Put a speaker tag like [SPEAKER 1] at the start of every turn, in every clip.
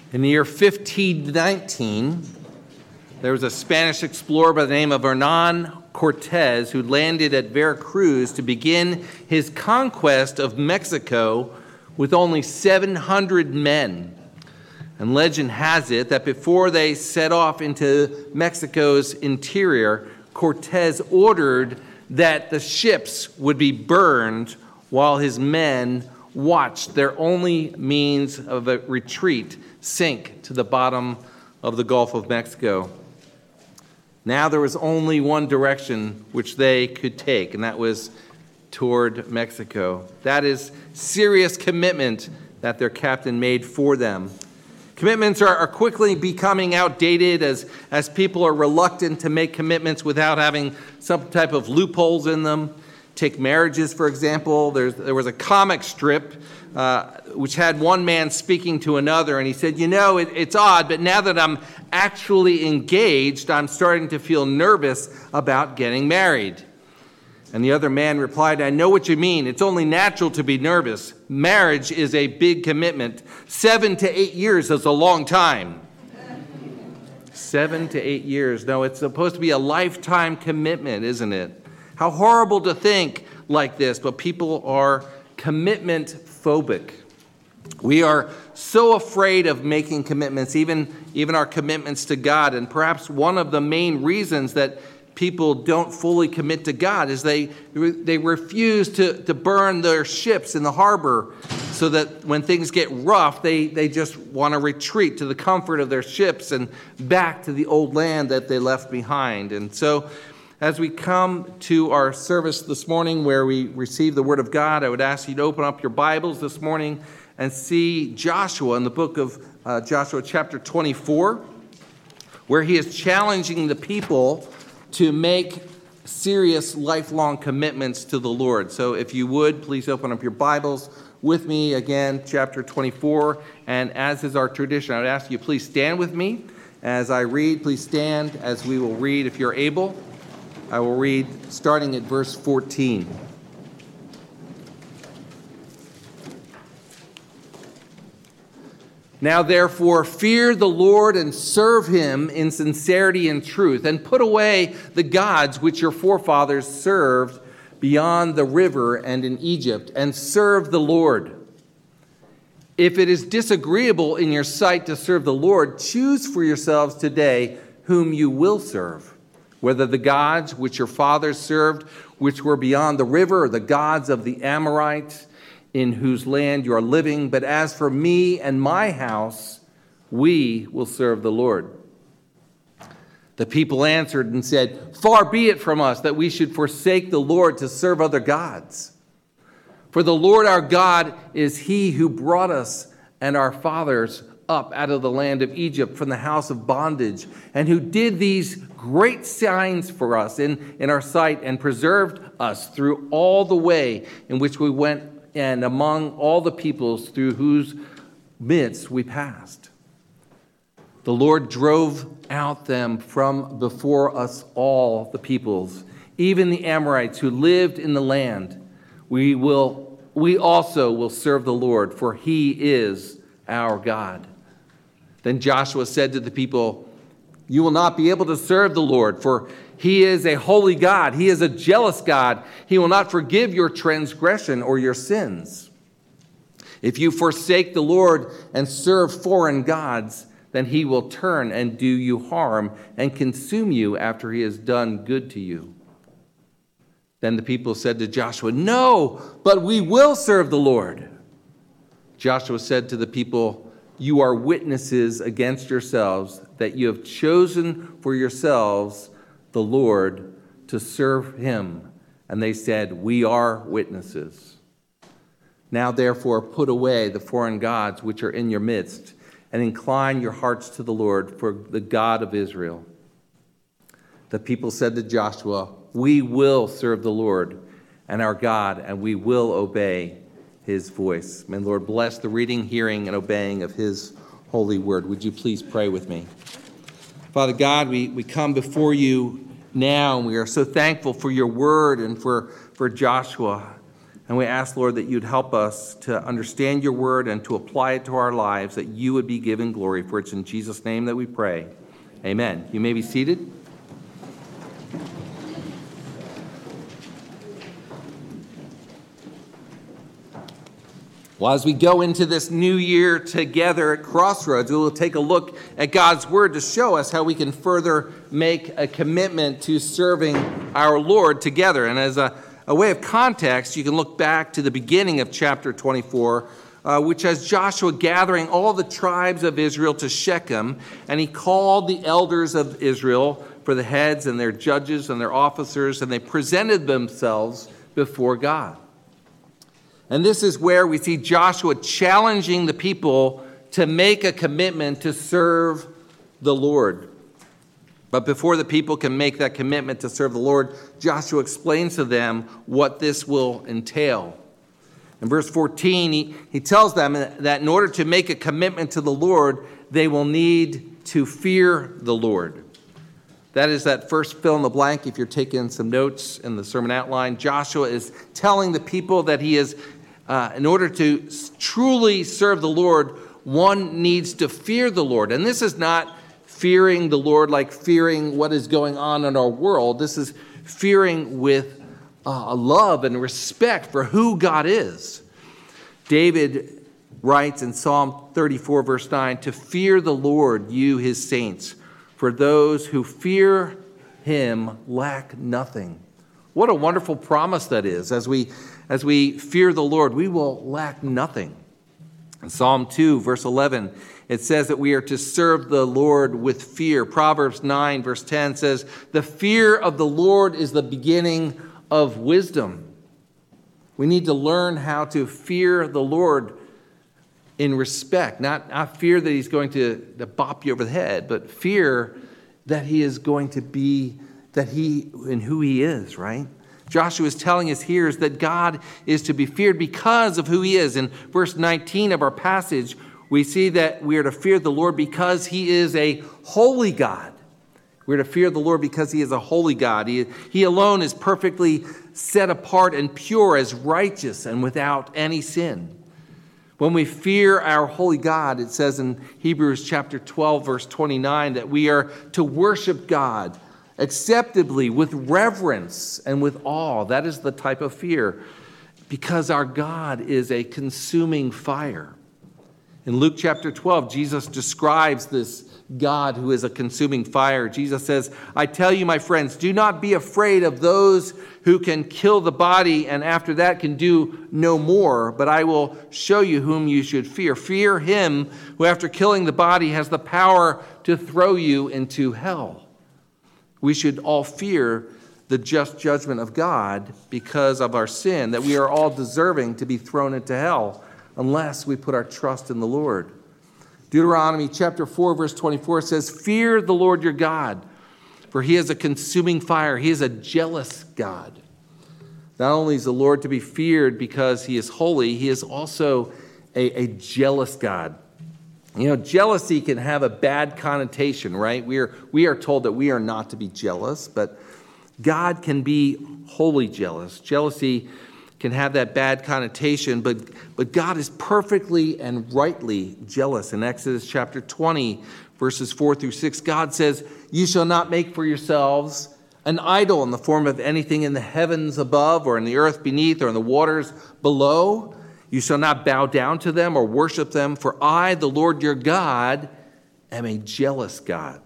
[SPEAKER 1] In the year 1519, there was a Spanish explorer by the name of Hernan Cortez who landed at Veracruz to begin his conquest of Mexico with only 700 men. And legend has it that before they set off into Mexico's interior, Cortez ordered that the ships would be burned while his men watched their only means of a retreat sink to the bottom of the Gulf of Mexico. Now there was only one direction which they could take, and that was toward Mexico. That is serious commitment that their captain made for them. Commitments are quickly becoming outdated as people are reluctant to make commitments without having some type of loopholes in them. Take marriages, for example. There was a comic strip which had one man speaking to another, and he said, it's odd, but now that I'm actually engaged, I'm starting to feel nervous about getting married. And the other man replied, I know what you mean. It's only natural to be nervous. Marriage is a big commitment. 7 to 8 years is a long time. 7 to 8 years. No, it's supposed to be a lifetime commitment, isn't it? How horrible to think like this, but people are commitment phobic. We are so afraid of making commitments, even our commitments to God. And perhaps one of the main reasons that people don't fully commit to God is they refuse to burn their ships in the harbor, so that when things get rough, they just want to retreat to the comfort of their ships and back to the old land that they left behind. And so as we come to our service this morning where we receive the Word of God, I would ask you to open up your Bibles this morning and see Joshua in the book of Joshua chapter 24, where he is challenging the people to make serious lifelong commitments to the Lord. So if you would, please open up your Bibles with me again, chapter 24. And as is our tradition, I would ask you, please stand with me as I read. Please stand as we will read if you're able. I will read starting at verse 14. Now therefore fear the Lord and serve him in sincerity and truth, and put away the gods which your forefathers served beyond the river and in Egypt, and serve the Lord. If it is disagreeable in your sight to serve the Lord, choose for yourselves today whom you will serve, whether the gods which your fathers served, which were beyond the river, or the gods of the Amorites, in whose land you are living. But as for me and my house, we will serve the Lord. The people answered and said, far be it from us that we should forsake the Lord to serve other gods. For the Lord our God is he who brought us and our fathers up out of the land of Egypt from the house of bondage, and who did these great signs for us in our sight, and preserved us through all the way in which we went, and among all the peoples through whose midst we passed. The Lord drove out them from before us all the peoples, even the Amorites who lived in the land. We also will serve the Lord, for he is our God. Then Joshua said to the people, you will not be able to serve the Lord, for he is a holy God. He is a jealous God. He will not forgive your transgression or your sins. If you forsake the Lord and serve foreign gods, then he will turn and do you harm and consume you after he has done good to you. Then the people said to Joshua, no, but we will serve the Lord. Joshua said to the people, you are witnesses against yourselves that you have chosen for yourselves the Lord to serve him. And they said, we are witnesses. Now therefore put away the foreign gods which are in your midst, and incline your hearts to the Lord, for the God of Israel. The people said to Joshua, we will serve the Lord and our God, and we will obey his voice. May the Lord bless the reading, hearing, and obeying of his holy word. Would you please pray with me? Father God, we come before you now, and we are so thankful for your word and for Joshua. And we ask, Lord, that you'd help us to understand your word and to apply it to our lives, that you would be given glory. For it's in Jesus' name that we pray. Amen. You may be seated. Well, as we go into this new year together at Crossroads, we will take a look at God's word to show us how we can further make a commitment to serving our Lord together. And as a way of context, you can look back to the beginning of chapter 24, which has Joshua gathering all the tribes of Israel to Shechem, and he called the elders of Israel for the heads and their judges and their officers, and they presented themselves before God. And this is where we see Joshua challenging the people to make a commitment to serve the Lord. But before the people can make that commitment to serve the Lord, Joshua explains to them what this will entail. In verse 14, he tells them that in order to make a commitment to the Lord, they will need to fear the Lord. That is that first fill in the blank. If you're taking some notes in the sermon outline, Joshua is telling the people that he is, in order to truly serve the Lord, one needs to fear the Lord. And this is not fearing the Lord like fearing what is going on in our world. This is fearing with a love and respect for who God is. David writes in Psalm 34, verse 9, "To fear the Lord, you his saints, for those who fear him lack nothing." What a wonderful promise that is. As we fear the Lord, we will lack nothing. In Psalm 2, verse 11, it says that we are to serve the Lord with fear. Proverbs 9, verse 10 says, "The fear of the Lord is the beginning of wisdom." We need to learn how to fear the Lord in respect, not fear that he's going to bop you over the head, but fear that he is going to be, that he and who he is, right? Joshua is telling us here is that God is to be feared because of who he is. In verse 19 of our passage, we see that we are to fear the Lord because he is a holy God. We're to fear the Lord because he is a holy God. He alone is perfectly set apart and pure, as righteous and without any sin. When we fear our holy God, it says in Hebrews chapter 12, verse 29, that we are to worship God acceptably, with reverence and with awe. That is the type of fear, because our God is a consuming fire. In Luke chapter 12, Jesus describes this God who is a consuming fire. Jesus says, "I tell you, my friends, do not be afraid of those who can kill the body and after that can do no more, but I will show you whom you should fear. Fear him who after killing the body has the power to throw you into hell." We should all fear the just judgment of God because of our sin, that we are all deserving to be thrown into hell unless we put our trust in the Lord. Deuteronomy chapter 4, verse 24 says, "Fear the Lord your God, for he is a consuming fire. He is a jealous God." Not only is the Lord to be feared because he is holy, he is also a jealous God. You know, jealousy can have a bad connotation, right? We are told that we are not to be jealous, but God can be wholly jealous. Jealousy can have that bad connotation, but God is perfectly and rightly jealous. In Exodus chapter 20, verses 4 through 6, God says, "You shall not make for yourselves an idol in the form of anything in the heavens above or in the earth beneath or in the waters below. You shall not bow down to them or worship them, for I, the Lord your God, am a jealous God,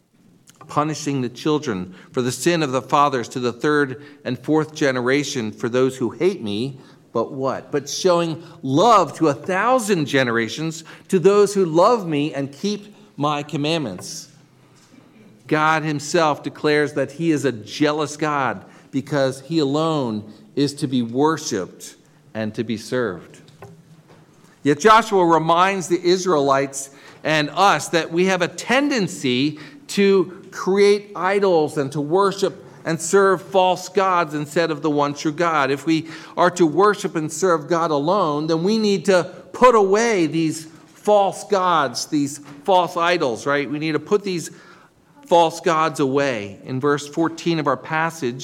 [SPEAKER 1] punishing the children for the sin of the fathers to the third and fourth generation for those who hate me, but what? But showing love to 1,000 generations to those who love me and keep my commandments." God himself declares that he is a jealous God because he alone is to be worshiped and to be served. Yet Joshua reminds the Israelites and us that we have a tendency to create idols and to worship and serve false gods instead of the one true God. If we are to worship and serve God alone, then we need to put away these false gods, these false idols, right? We need to put these false gods away. In verse 14 of our passage,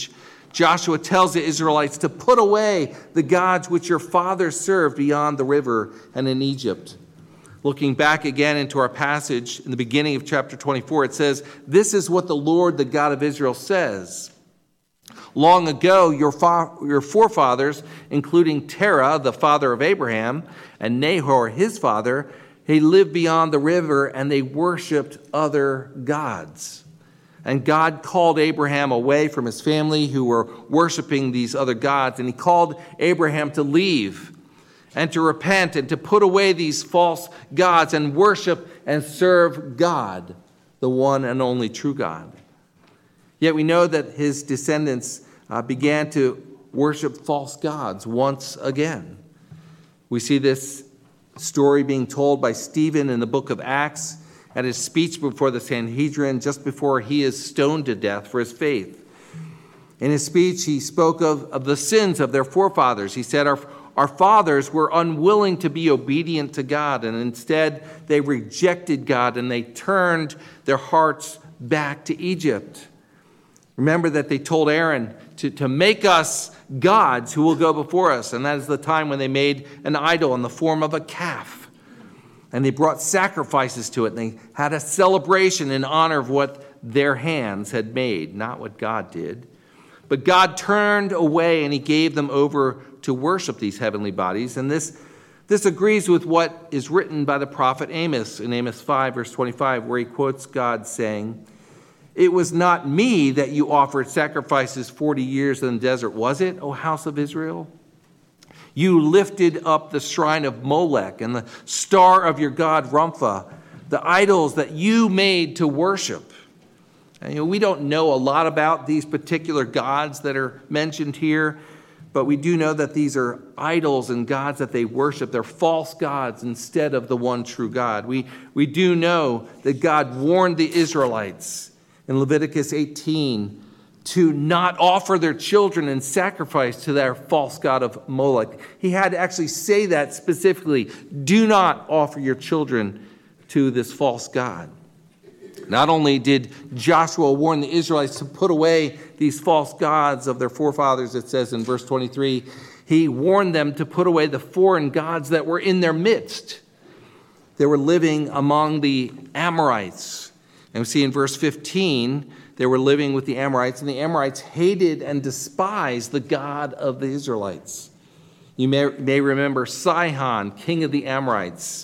[SPEAKER 1] Joshua tells the Israelites to put away the gods which your fathers served beyond the river and in Egypt. Looking back again into our passage in the beginning of chapter 24, it says, "This is what the Lord, the God of Israel, says. Long ago, your forefathers, including Terah, the father of Abraham, and Nahor, his father, they lived beyond the river and they worshipped other gods. And God called Abraham away from his family who were worshiping these other gods. And he called Abraham to leave and to repent and to put away these false gods and worship and serve God, the one and only true God. Yet we know that his descendants began to worship false gods once again. We see this story being told by Stephen in the book of Acts at his speech before the Sanhedrin just before he is stoned to death for his faith. In his speech, he spoke of the sins of their forefathers. He said, our fathers were unwilling to be obedient to God, and instead they rejected God and they turned their hearts back to Egypt. Remember that they told Aaron to make us gods who will go before us. And that is the time when they made an idol in the form of a calf. And they brought sacrifices to it. And they had a celebration in honor of what their hands had made, not what God did. But God turned away and he gave them over to worship these heavenly bodies. And this agrees with what is written by the prophet Amos in Amos 5, verse 25, where he quotes God saying, "It was not me that you offered sacrifices 40 years in the desert, was it, O house of Israel? You lifted up the shrine of Molech and the star of your god Rumpha, the idols that you made to worship." And, we don't know a lot about these particular gods that are mentioned here, but we do know that these are idols and gods that they worship. They're false gods instead of the one true God. We do know that God warned the Israelites in Leviticus 18 to not offer their children in sacrifice to their false god of Molech. He had to actually say that specifically. Do not offer your children to this false god. Not only did Joshua warn the Israelites to put away these false gods of their forefathers, it says in verse 23, he warned them to put away the foreign gods that were in their midst. They were living among the Amorites. And we see in verse 15, they were living with the Amorites, and the Amorites hated and despised the God of the Israelites. You may remember Sihon, king of the Amorites,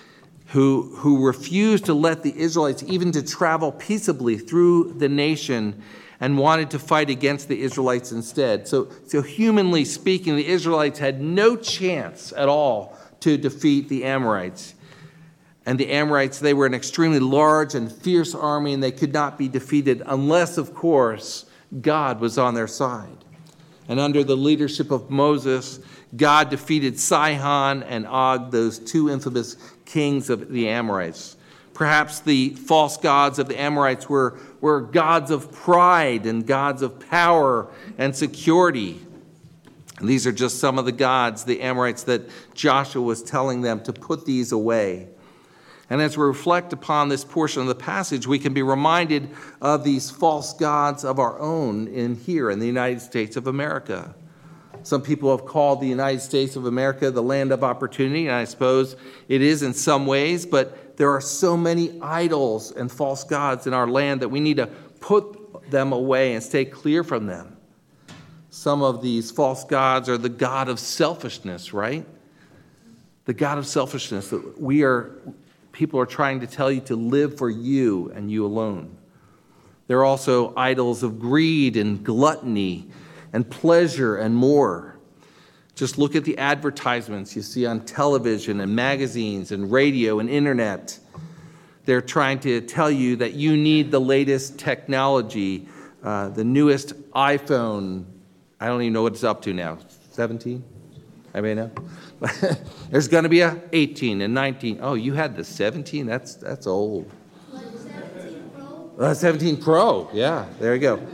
[SPEAKER 1] who refused to let the Israelites even to travel peaceably through the nation and wanted to fight against the Israelites instead. So humanly speaking, the Israelites had no chance at all to defeat the Amorites. And the Amorites, they were an extremely large and fierce army, and they could not be defeated unless, of course, God was on their side. And under the leadership of Moses, God defeated Sihon and Og, those two infamous kings of the Amorites. Perhaps the false gods of the Amorites were gods of pride and gods of power and security. And these are just some of the gods, the Amorites, that Joshua was telling them to put these away. And as we reflect upon this portion of the passage, we can be reminded of these false gods of our own here in the United States of America. Some people have called the United States of America the land of opportunity, and I suppose it is in some ways, but there are so many idols and false gods in our land that we need to put them away and stay clear from them. Some of these false gods are the god of selfishness, right? The god of selfishness that people are trying to tell you to live for you and you alone. There are also idols of greed and gluttony and pleasure and more. Just look at the advertisements you see on television and magazines and radio and internet. They're trying to tell you that you need the latest technology, the newest iPhone. I don't even know what it's up to now. 17? I may know. There's going to be a 18 and 19. Oh, you had the 17? That's old. 17 Pro? 17 Pro. Yeah, there you go.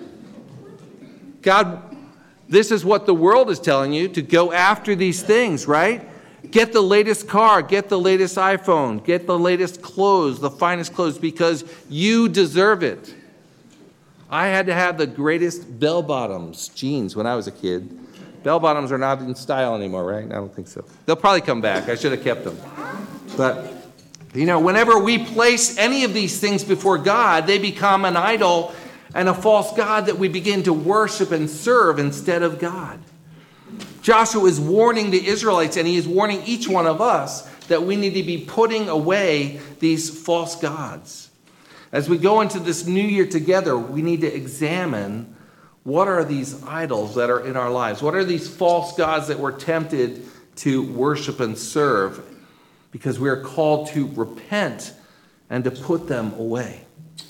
[SPEAKER 1] God, this is what the world is telling you, to go after these things, right? Get the latest car, get the latest iPhone, get the latest clothes, the finest clothes, because you deserve it. I had to have the greatest bell-bottoms jeans when I was a kid. Bell-bottoms are not in style anymore, right? I don't think so. They'll probably come back. I should have kept them. But, whenever we place any of these things before God, they become an idol and a false god that we begin to worship and serve instead of God. Joshua is warning the Israelites, and he is warning each one of us that we need to be putting away these false gods. As we go into this new year together, we need to examine what are these idols that are in our lives? What are these false gods that we're tempted to worship and serve? Because we are called to repent and to put them away.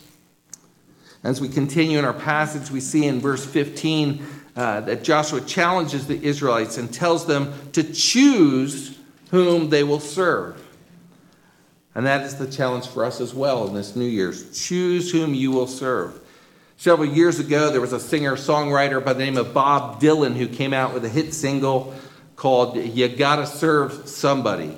[SPEAKER 1] As we continue in our passage, we see in verse 15 that Joshua challenges the Israelites and tells them to choose whom they will serve. And that is the challenge for us as well in this New Year's. Choose whom you will serve. Several years ago, there was a singer-songwriter by the name of Bob Dylan who came out with a hit single called You Gotta Serve Somebody.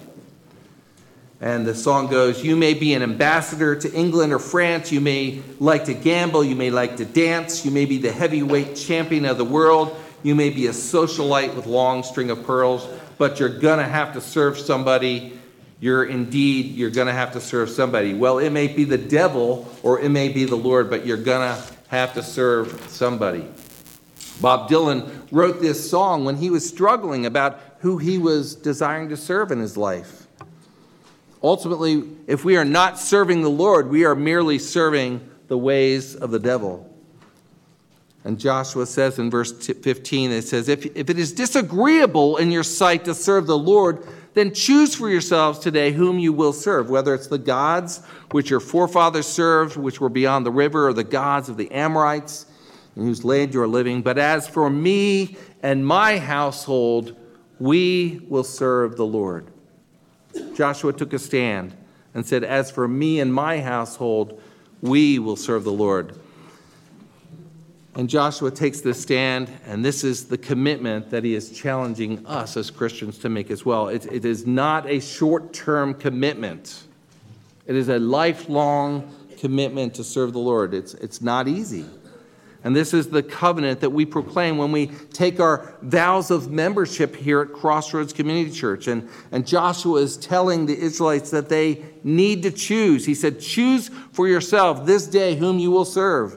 [SPEAKER 1] And the song goes, you may be an ambassador to England or France. You may like to gamble. You may like to dance. You may be the heavyweight champion of the world. You may be a socialite with long string of pearls. But you're going to have to serve somebody. You're going to have to serve somebody. Well, it may be the devil or it may be the Lord, but you're going to have to serve somebody. Bob Dylan wrote this song when he was struggling about who he was desiring to serve in his life. Ultimately, if we are not serving the Lord, we are merely serving the ways of the devil. And Joshua says in verse 15, it says, if it is disagreeable in your sight to serve the Lord, then choose for yourselves today whom you will serve, whether it's the gods which your forefathers served, which were beyond the river, or the gods of the Amorites, in whose land you are living. But as for me and my household, we will serve the Lord. Joshua took a stand and said, as for me and my household, we will serve the Lord. And Joshua takes this stand, and this is the commitment that he is challenging us as Christians to make as well. It is not a short-term commitment. It is a lifelong commitment to serve the Lord. It's not easy. And this is the covenant that we proclaim when we take our vows of membership here at Crossroads Community Church. And Joshua is telling the Israelites that they need to choose. He said, choose for yourself this day whom you will serve.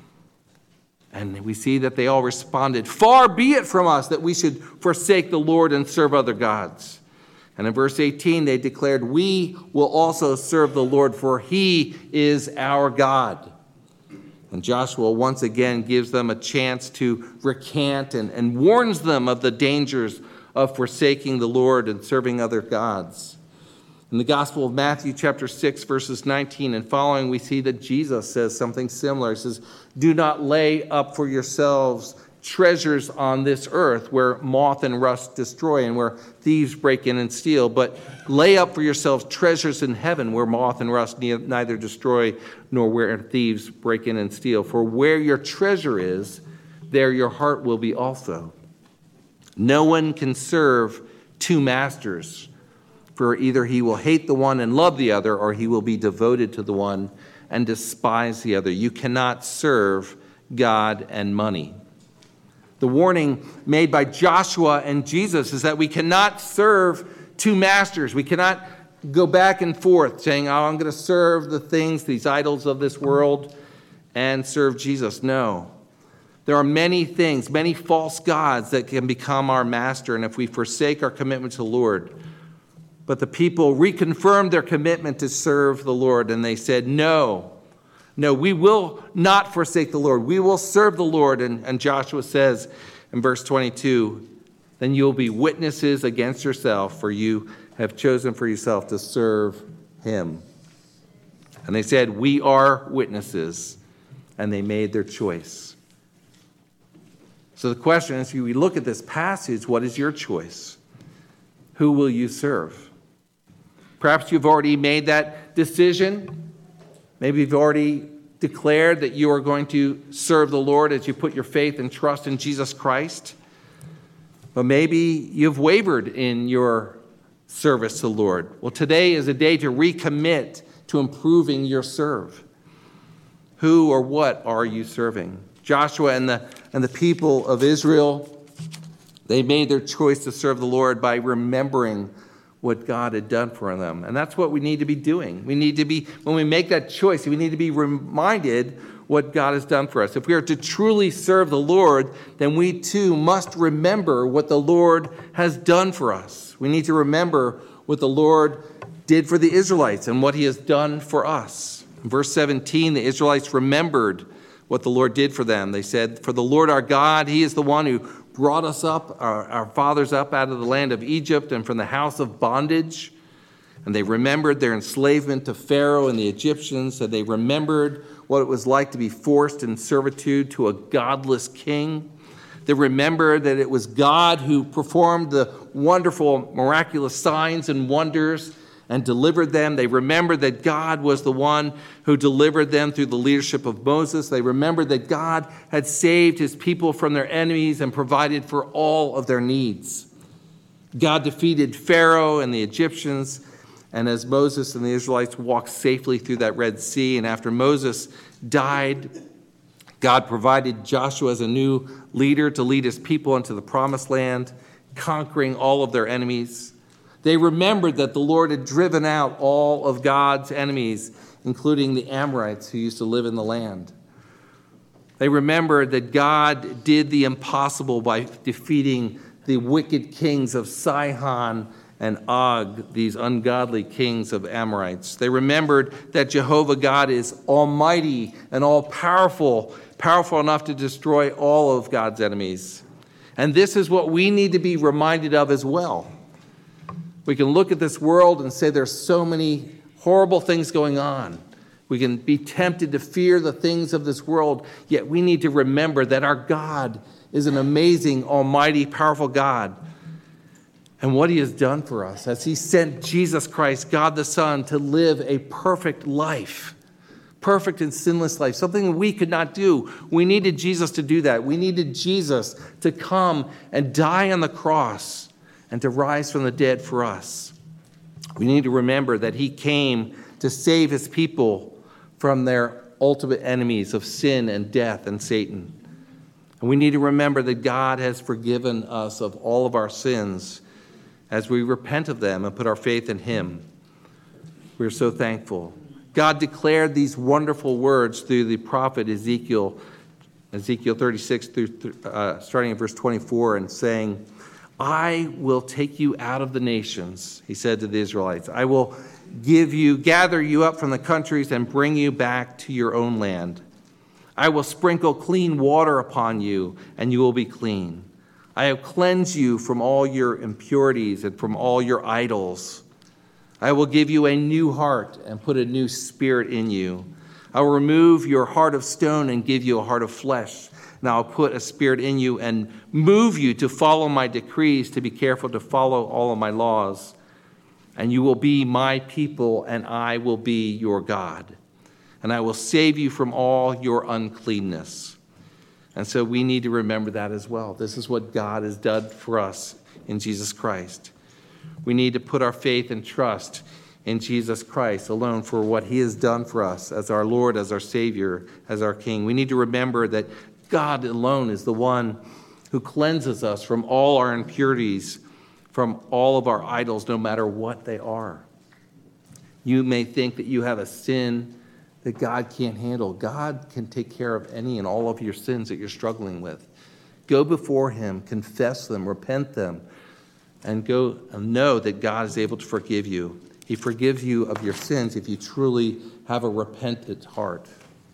[SPEAKER 1] And we see that they all responded, far be it from us that we should forsake the Lord and serve other gods. And in verse 18, they declared, we will also serve the Lord, for he is our God. And Joshua once again gives them a chance to recant and warns them of the dangers of forsaking the Lord and serving other gods. In the Gospel of Matthew, chapter 6, verses 19 and following, we see that Jesus says something similar. He says, do not lay up for yourselves treasures on this earth where moth and rust destroy and where thieves break in and steal, but lay up for yourselves treasures in heaven where moth and rust neither destroy nor where thieves break in and steal. For where your treasure is, there your heart will be also. No one can serve two masters, for either he will hate the one and love the other, or he will be devoted to the one and despise the other. You cannot serve God and money. The warning made by Joshua and Jesus is that we cannot serve two masters. We cannot go back and forth saying, oh, I'm going to serve the things, these idols of this world, and serve Jesus. No. There are many things, many false gods that can become our master, and if we forsake our commitment to the Lord. But the people reconfirmed their commitment to serve the Lord, and they said, no, we will not forsake the Lord. We will serve the Lord. And Joshua says in verse 22, then you will be witnesses against yourself, for you have chosen for yourself to serve him. And they said, we are witnesses, and they made their choice. So the question is, we look at this passage, what is your choice? Who will you serve? Perhaps you've already made that decision. Maybe you've already declared that you are going to serve the Lord as you put your faith and trust in Jesus Christ. But maybe you've wavered in your service to the Lord. Well, today is a day to recommit to improving your serve. Who or what are you serving? Joshua and the people of Israel, they made their choice to serve the Lord by remembering what God had done for them. And that's what we need to be doing. We need to be, when we make that choice, we need to be reminded what God has done for us. If we are to truly serve the Lord, then we too must remember what the Lord has done for us. We need to remember what the Lord did for the Israelites and what he has done for us. In verse 17, the Israelites remembered what the Lord did for them. They said, "For the Lord our God, he is the one who brought us up, our fathers up out of the land of Egypt and from the house of bondage." And they remembered their enslavement to Pharaoh and the Egyptians, and they remembered what it was like to be forced in servitude to a godless king. They remembered that it was God who performed the wonderful, miraculous signs and wonders and delivered them. They remembered that God was the one who delivered them through the leadership of Moses. They remembered that God had saved his people from their enemies and provided for all of their needs. God defeated Pharaoh and the Egyptians, and as Moses and the Israelites walked safely through that Red Sea, and after Moses died, God provided Joshua as a new leader to lead his people into the promised land, conquering all of their enemies. They remembered that the Lord had driven out all of God's enemies, including the Amorites who used to live in the land. They remembered that God did the impossible by defeating the wicked kings of Sihon and Og, these ungodly kings of Amorites. They remembered that Jehovah God is almighty and all-powerful, powerful enough to destroy all of God's enemies. And this is what we need to be reminded of as well. We can look at this world and say there's so many horrible things going on. We can be tempted to fear the things of this world, yet we need to remember that our God is an amazing, almighty, powerful God. And what he has done for us as he sent Jesus Christ, God the Son, to live a perfect life, perfect and sinless life, something we could not do. We needed Jesus to do that. We needed Jesus to come and die on the cross and to rise from the dead for us. We need to remember that he came to save his people from their ultimate enemies of sin and death and Satan. And we need to remember that God has forgiven us of all of our sins as we repent of them and put our faith in him. We're so thankful. God declared these wonderful words through the prophet Ezekiel 36, starting in verse 24, and saying, "I will take you out of the nations," he said to the Israelites. "I will gather you up from the countries and bring you back to your own land. I will sprinkle clean water upon you, and you will be clean. I have cleansed you from all your impurities and from all your idols. I will give you a new heart and put a new spirit in you. I will remove your heart of stone and give you a heart of flesh. And I'll put a spirit in you and move you to follow my decrees, to be careful to follow all of my laws. And you will be my people, and I will be your God. And I will save you from all your uncleanness." And so we need to remember that as well. This is what God has done for us in Jesus Christ. We need to put our faith and trust in Jesus Christ alone for what he has done for us as our Lord, as our Savior, as our King. We need to remember that God alone is the one who cleanses us from all our impurities, from all of our idols, no matter what they are. You may think that you have a sin that God can't handle. God can take care of any and all of your sins that you're struggling with. Go before him, confess them, repent them, and go and know that God is able to forgive you. He forgives you of your sins if you truly have a repentant heart.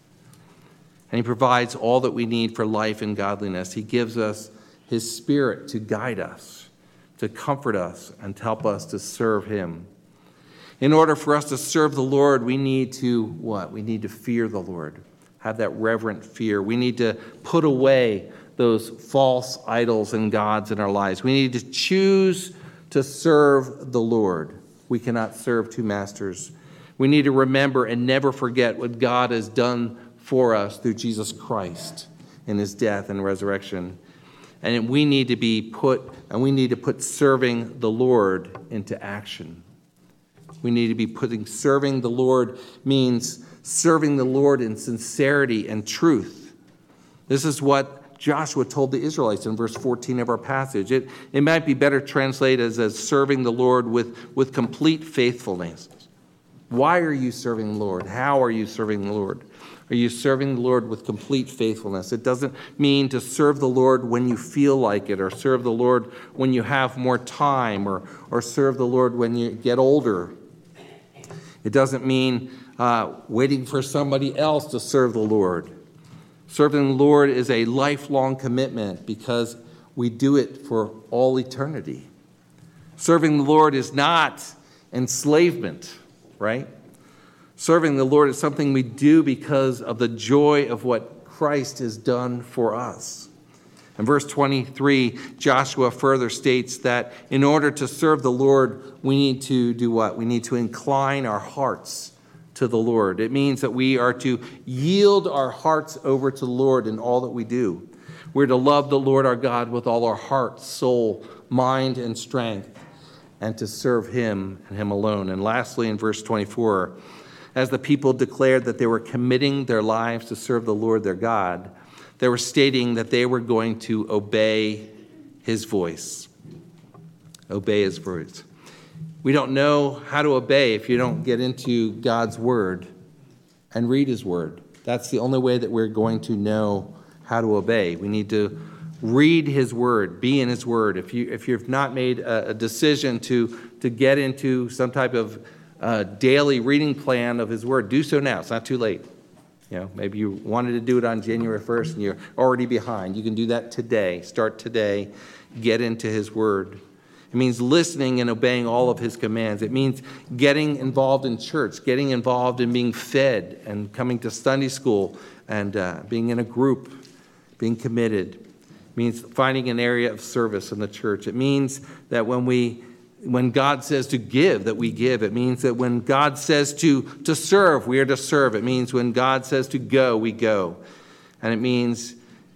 [SPEAKER 1] And he provides all that we need for life and godliness. He gives us his Spirit to guide us, to comfort us, and to help us to serve him. In order for us to serve the Lord, we need to what? We need to fear the Lord, have that reverent fear. We need to put away those false idols and gods in our lives. We need to choose to serve the Lord. We cannot serve two masters. We need to remember and never forget what God has done for us through Jesus Christ in his death and resurrection. And we need to put serving the Lord into action. We need to be serving the Lord means serving the Lord in sincerity and truth. This is what Joshua told the Israelites in verse 14 of our passage. It might be better translated as serving the Lord with complete faithfulness. Why are you serving the Lord? How are you serving the Lord? Are you serving the Lord with complete faithfulness? It doesn't mean to serve the Lord when you feel like it, or serve the Lord when you have more time, or serve the Lord when you get older. It doesn't mean waiting for somebody else to serve the Lord. Serving the Lord is a lifelong commitment because we do it for all eternity. Serving the Lord is not enslavement, right? Serving the Lord is something we do because of the joy of what Christ has done for us. In verse 23, Joshua further states that in order to serve the Lord, we need to do what? We need to incline our hearts to the Lord. It means that we are to yield our hearts over to the Lord in all that we do. We're to love the Lord our God with all our heart, soul, mind, and strength, and to serve him and him alone. And lastly, in verse 24, as the people declared that they were committing their lives to serve the Lord their God, they were stating that they were going to obey his voice. Obey his voice. We don't know how to obey if you don't get into God's word and read his word. That's the only way that we're going to know how to obey. We need to read his word, be in his word. If you've not made a decision to get into some type of daily reading plan of his word, do so now. It's not too late. Maybe you wanted to do it on January 1st and you're already behind. You can do that today. Start today. Get into his word. It means listening and obeying all of his commands. It means getting involved in church, getting involved in being fed and coming to Sunday school and being in a group, being committed. It means finding an area of service in the church. It means that when God says to give, that we give. It means that when God says to serve, we are to serve. It means when God says to go, we go. And it means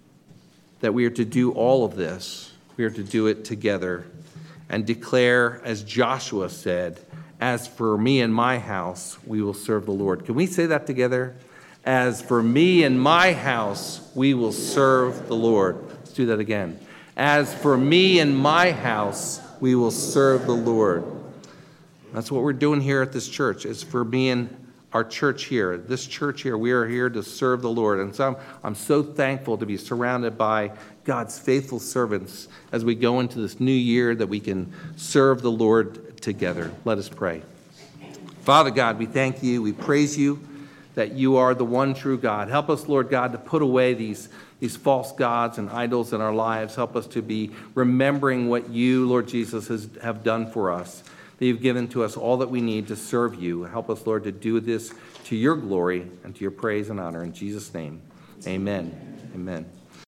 [SPEAKER 1] that we are to do all of this. We are to do it together and declare, as Joshua said, as for me and my house, we will serve the Lord. Can we say that together? As for me and my house, we will serve the Lord. Let's do that again. As for me and my house, we will serve the Lord. That's what we're doing here at this church. It's for me and our church here. This church here, we are here to serve the Lord. And so I'm so thankful to be surrounded by God's faithful servants as we go into this new year, that we can serve the Lord together. Let us pray. Father God, we thank you. We praise you that you are the one true God. Help us, Lord God, to put away these false gods and idols in our lives. Help us to be remembering what you, Lord Jesus, have done for us. That you've given to us all that we need to serve you. Help us, Lord, to do this to your glory and to your praise and honor. In Jesus' name, amen. Amen.